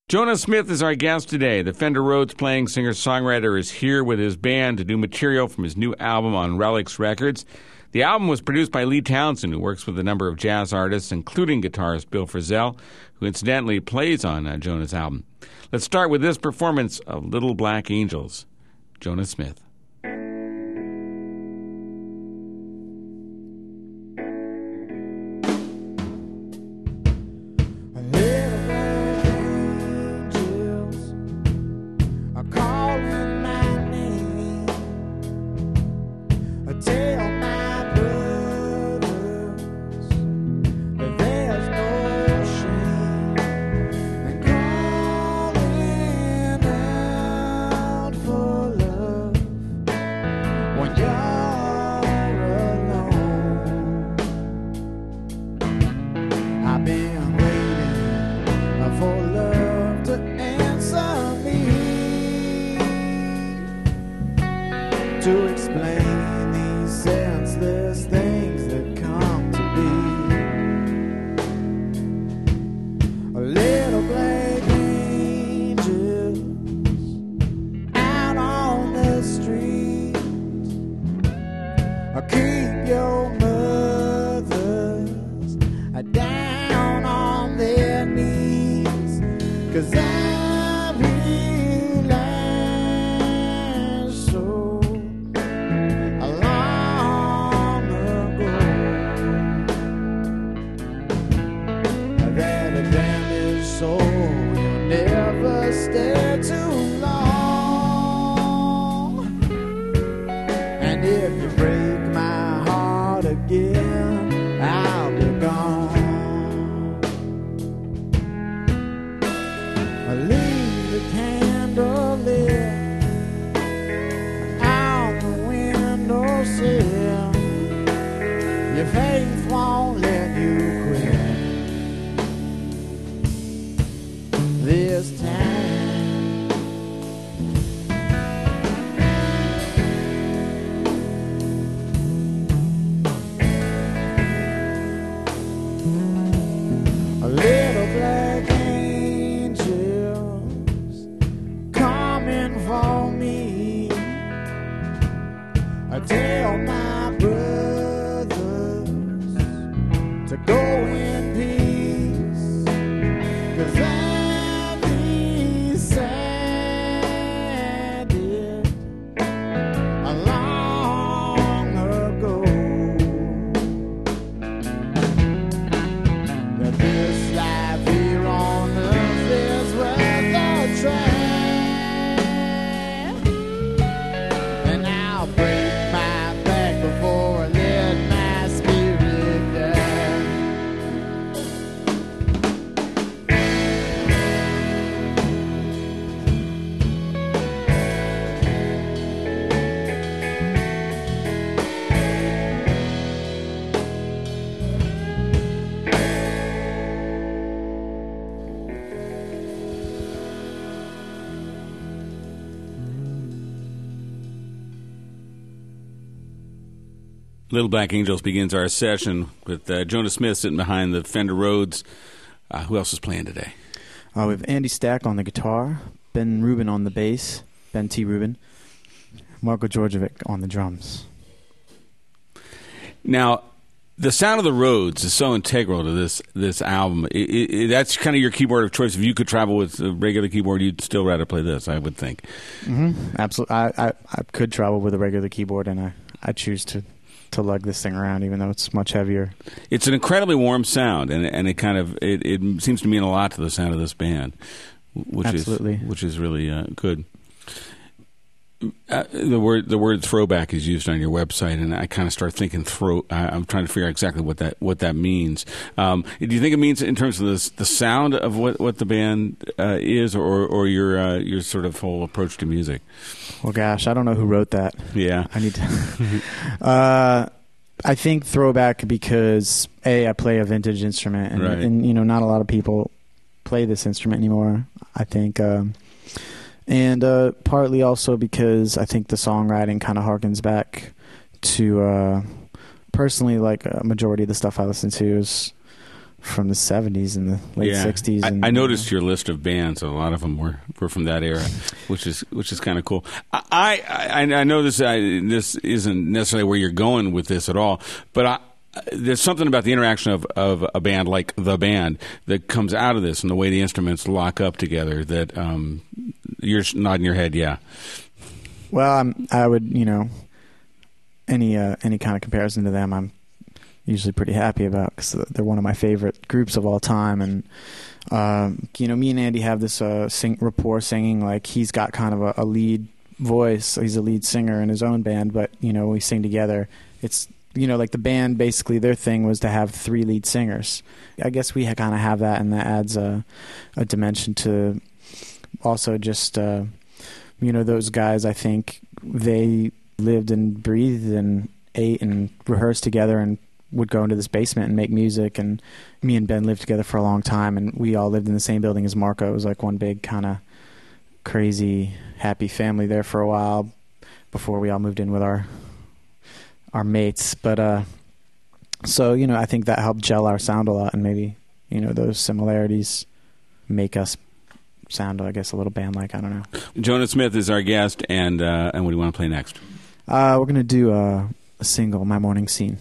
Jonah Smith is our guest today. The Fender Rhodes playing singer-songwriter is here with his band to do material from his new album on Relics Records. The album was produced by Lee Townsend, who works with a number of jazz artists, including guitarist Bill Frisell, who incidentally plays on Jonah's album. Let's start with this performance of Little Black Angels. Jonah Smith. To explain these senseless things that come to be. A little black angels out on the street. Keep your mothers down on their knees, 'cause I realize so long ago that a damaged soul will never stay too long. And if you break my heart again, I'll be gone. Leave the candle lit on the windowsill. Your faith won't let you quit this time. A little black angels coming for me. I tell my brothers to go in peace, 'cause I decided long ago that this life here on earth is worth a try. And I'll break my back before I let my spirit die. Little Black Angels begins our session with Jonah Smith sitting behind the Fender Rhodes. Who else is playing today? We have Andy Stack on the guitar, Ben Rubin on the bass, Ben T. Rubin, Marko Djordjevic on the drums. Now, the sound of the Rhodes is so integral to this album. That's kind of your keyboard of choice. If you could travel with a regular keyboard, you'd still rather play this, I would think. Mm-hmm. Absolutely. I could travel with a regular keyboard, and I choose to lug this thing around, even though it's much heavier. It's an incredibly warm sound, and it kind of it seems to mean a lot to the sound of this band, which is really good. The word throwback is used on your website, and I kind of start thinking I'm trying to figure out exactly what that means. Do you think it means in terms of the sound of what the band is, or your sort of whole approach to music? Well, gosh, I don't know who wrote that. Yeah, I need to. I think throwback because I play a vintage instrument, and, right. and not a lot of people play this instrument anymore. I think. And partly also because I think the songwriting kind of harkens back to, personally, like a majority of the stuff I listen to is from the 70s and the late 60s. And, I noticed your list of bands. A lot of them were from that era, which is kind of cool. I know this isn't necessarily where you're going with this at all, but there's something about the interaction of a band like The Band that comes out of this, and the way the instruments lock up together. That you're nodding your head, yeah. Well, I would, any kind of comparison to them, I'm usually pretty happy about, because they're one of my favorite groups of all time. And me and Andy have this rapport singing. Like, he's got kind of a lead voice. He's a lead singer in his own band, but we sing together. It's like the band, basically their thing was to have 3 lead singers. I guess we kind of have that, and that adds a dimension to also just those guys. I think they lived and breathed and ate and rehearsed together and would go into this basement and make music. And me and Ben lived together for a long time, and we all lived in the same building as Marco. It was like one big kind of crazy happy family there for a while before we all moved in with our mates. But so I think that helped gel our sound a lot, and maybe those similarities make us sound, I guess, a little band-like. I don't know. Jonah Smith is our guest, and what do you want to play next? We're going to do a single, My Morning Scene.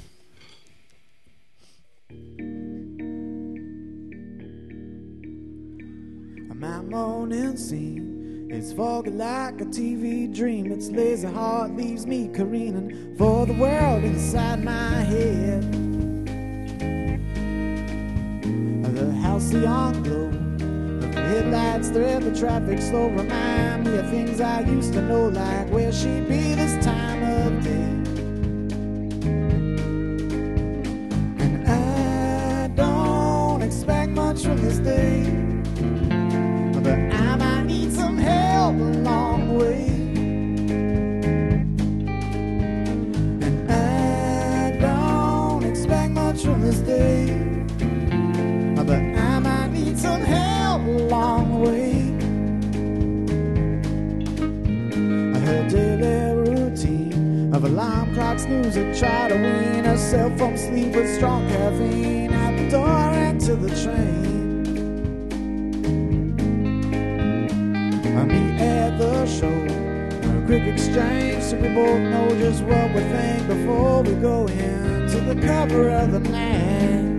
My morning scene is foggy like a TV dream. Its lazy heart leaves me careening for the world inside my head. The halcyon glow of the headlights thread the traffic slow, remind me of things I used to know, like where she'd be this time of day. And I don't expect much from this day, but I might need some help along the way. And I don't expect much from this day, but I might need some help along the way. Her daily routine of alarm clock snooze and try to wean herself from sleep with strong caffeine out the door into the train. I meet at the show, a quick exchange so we both know just what we think before we go into the cover of the night.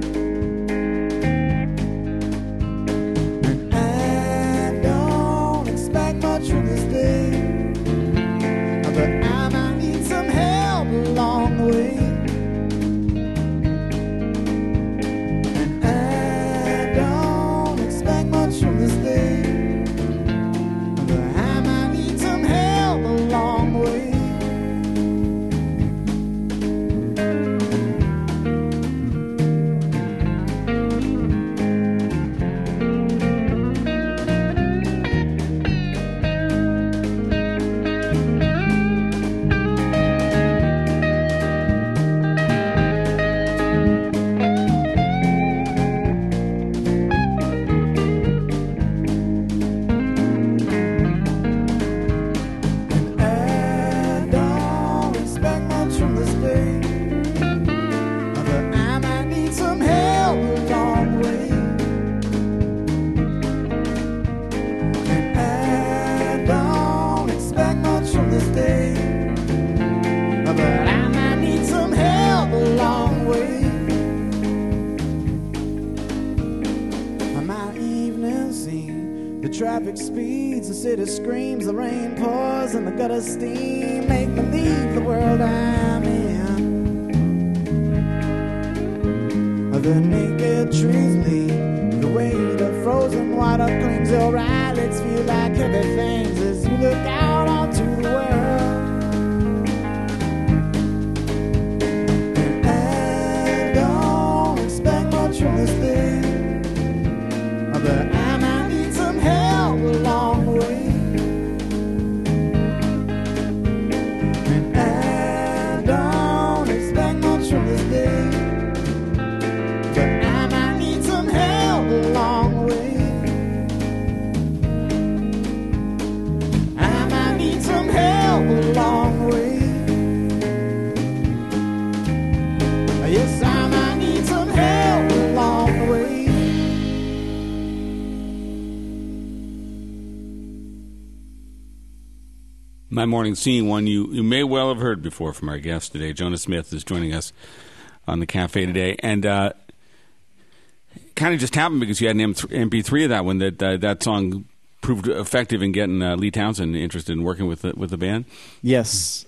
And I don't expect much from this day, but I might need some help along the way. And I don't expect much from this day, along the way. Traffic speeds, the city screams, the rain pours, and the gutter steam make me leave the world I'm in. The naked trees leave, the weight of frozen water claims your eyelids feel like heavy things as you look out onto the world. And I don't expect much from this day, but I might need some help along the way. And I don't expect much from this day, but I might need some help along the way. My Morning Scene, one you may well have heard before from our guest today. Jonas Smith is joining us on the cafe today. And kind of just happened because you had an MP3 of that one, that song proved effective in getting Lee Townsend interested in working with the band. Yes.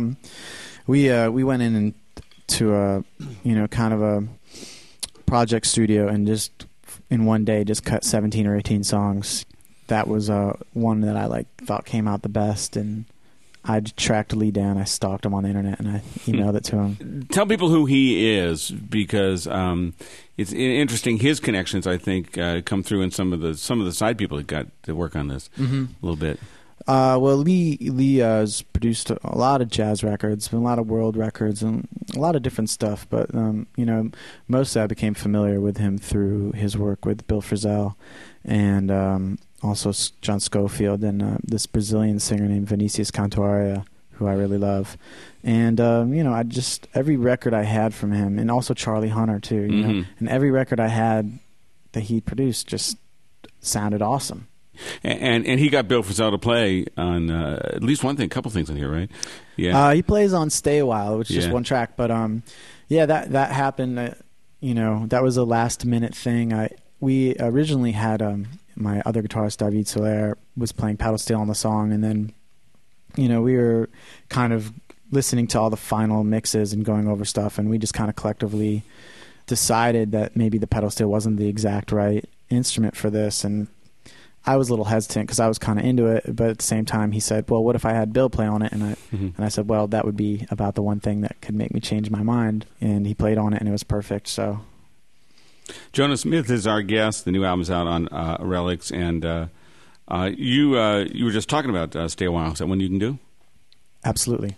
We went into a kind of a project studio and just in one day just cut 17 or 18 songs. That was one that I thought came out the best, and I tracked Lee down. I stalked him on the internet, and I emailed it to him. Tell people who he is, because it's interesting. His connections, I think, come through in some of the side people that got to work on this a little bit. Well, Lee has produced a lot of jazz records, a lot of world records, and a lot of different stuff. But mostly I became familiar with him through his work with Bill Frisell, and also John Scofield, and this Brazilian singer named Vinicius Cantuaria, who I really love. And I just every record I had from him, and also Charlie Hunter too. You know, and every record I had that he produced just sounded awesome. And he got Bill Frisell to play on at least one thing, a couple things on here, right? Yeah. He plays on "Stay a While," which is just one track, but that happened. That was a last minute thing. We originally had my other guitarist David Soler was playing paddle steel on the song, and then we were kind of listening to all the final mixes and going over stuff, and we just kind of collectively decided that maybe the pedal steel wasn't the exact right instrument for this. And I was a little hesitant because I was kind of into it, but at the same time he said, well, what if I had Bill play on it? And I said, well, that would be about the one thing that could make me change my mind. And he played on it, and it was perfect. So Jonas Smith is our guest. The new album's out on Relics, and you were just talking about Stay a While. Is that one you can do? Absolutely.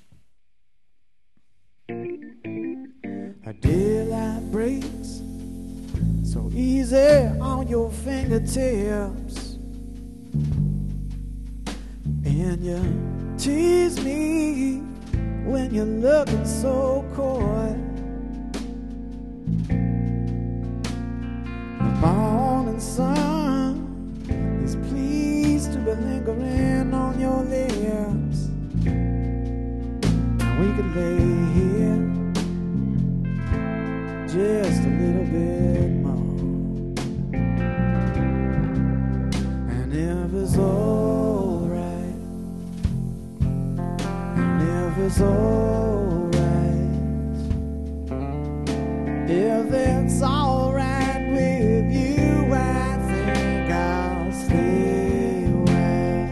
A daylight breaks so easy on your fingertips, and you tease me when you're looking so coy. The morning sun is pleased to be lingering on your lips, and we could lay here just a little bit more. And if it's alright, and if it's alright, if it's alright with you, I think I'll stay well.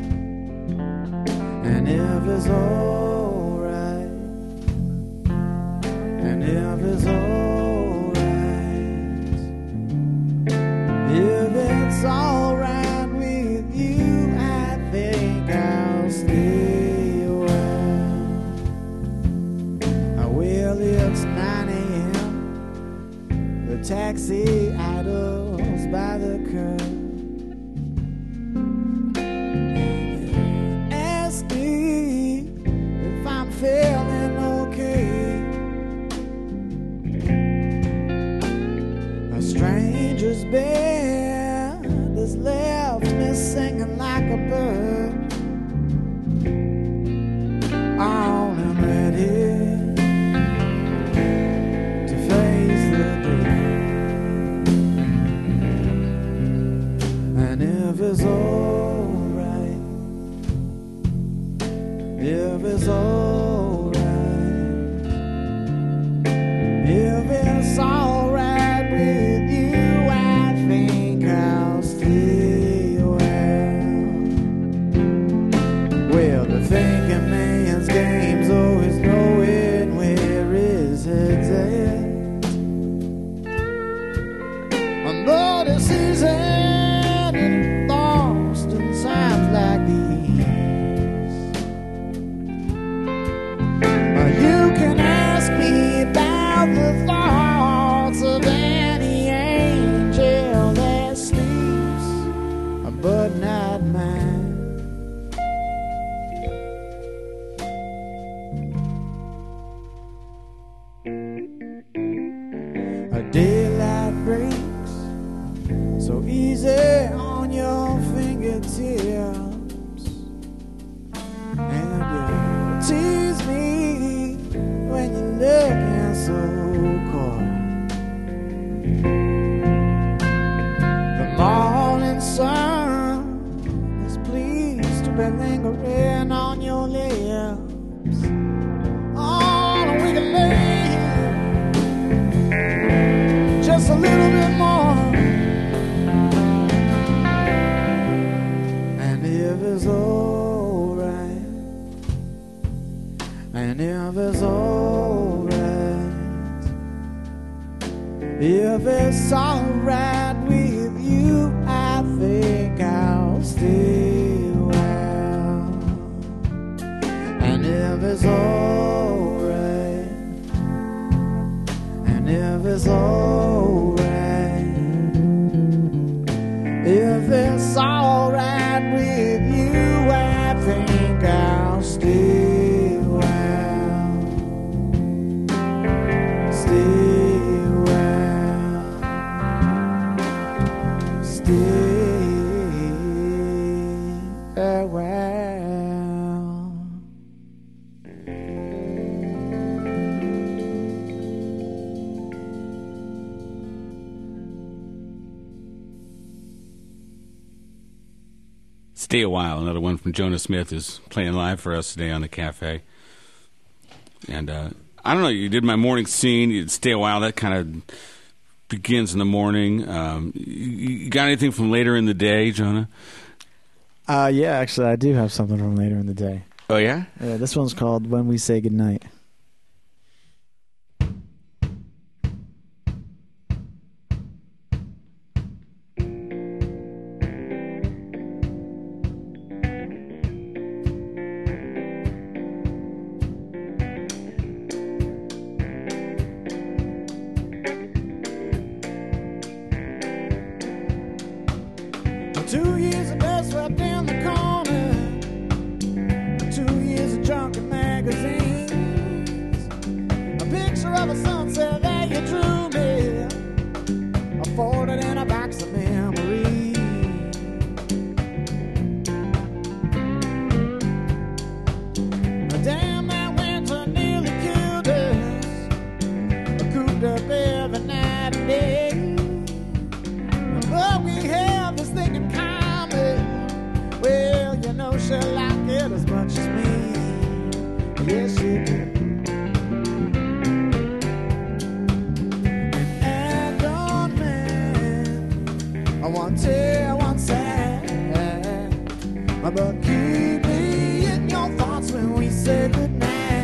And if it's alright, and if it's alright, if it's alright with you, I think I'll stay well. Well, it's 9 a.m. The taxi idles by the curb. Ask me if I'm feeling okay. A stranger's bed has left me singing like a bird. On and ready to face the day. And if it's alright, if it's alright, if it's alright with you, I think I'll stay well. Well, the thinking man's game's always knowing where his head's at. I know this isn't in lost in times like these. You can ask me about the thoughts of any angel that sleeps, but not mine. A daylight breaks so easy on your fingertips, and If it's alright with you, I think I'll stay a while. And if it's alright, and if it's alright, if it's alright with you, I think I'll stay a while. Stay a while. Stay a while. Stay a While, another one from Jonah Smith, is playing live for us today on the cafe. And I don't know, you did my morning scene, you did Stay a While, that kind of begins in the morning. You got anything from later in the day, Jonah? Yeah, actually, I do have something from later in the day. Oh, yeah? Yeah, this one's called When We Say Goodnight. 2 years of dust swept in the corner, 2 years of drunken magazines, a picture of a sunset that you drew me, a folded in a box of memories. Damn, that winter nearly killed us, cooped up every night and day. But we have this thing in common. Well, you know she like it as much as me. Yes, she do. And don't man, I want to one side, but keep me in your thoughts when we say goodnight.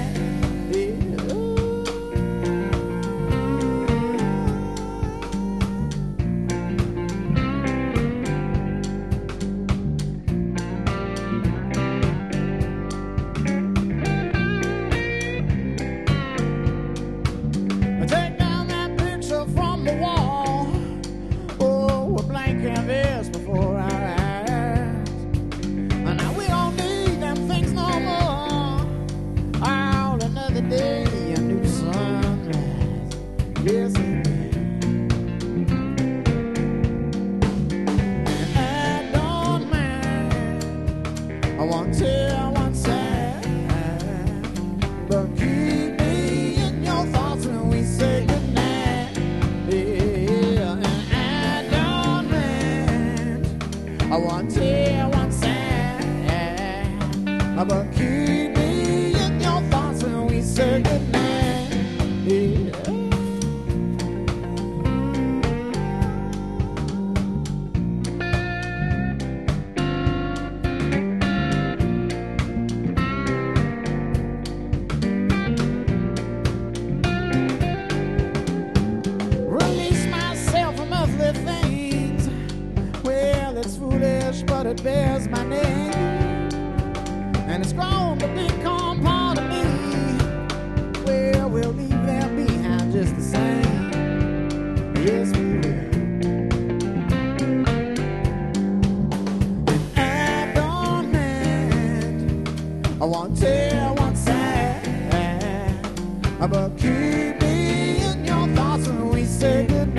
But it bears my name, and it's grown to become part of me. Well, we'll leave them behind just the same. Yes, we will. And I don't mind, I won't tell one side, but keep me in your thoughts when we say goodnight.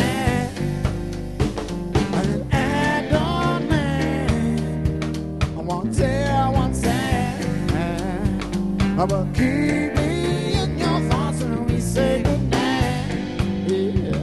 But keep me in your thoughts when we say goodnight. Yeah.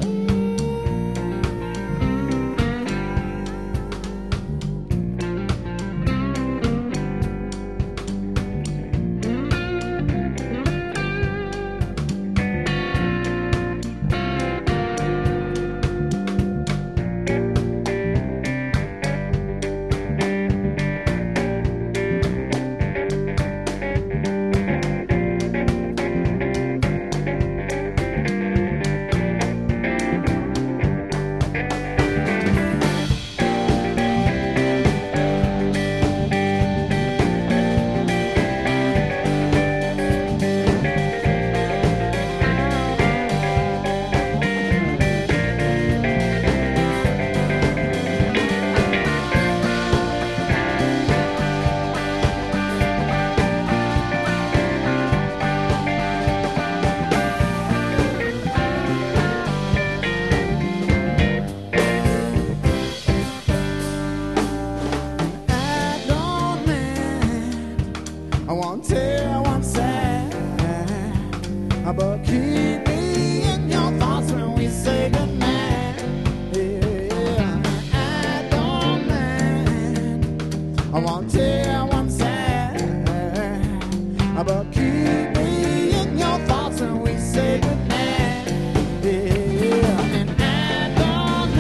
but keep me in your thoughts when we say goodnight. Yeah, I don't mind. I won't tell one side, but keep me in your thoughts when we say goodnight. Yeah, and I don't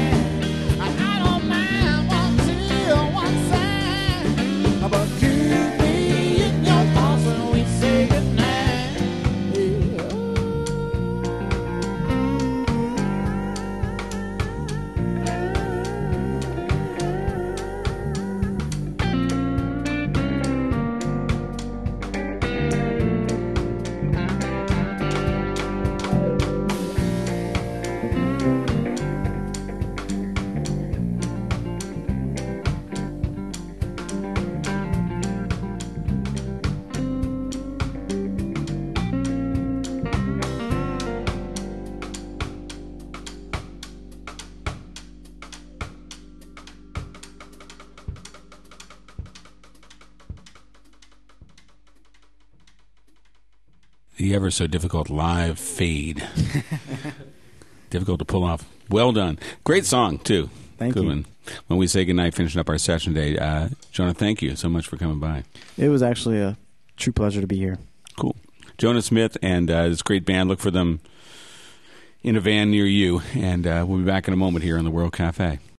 mind. Won't tell one side, but keep me in your thoughts when we say goodnight. The ever so difficult live fade. Difficult to pull off. Well done. Great song, too. Thank Good you. one. When we say goodnight, finishing up our session today, Jonah, thank you so much for coming by. It was actually a true pleasure to be here. Cool. Jonah Smith and this great band. Look for them in a van near you. And we'll be back in a moment here on the World Cafe.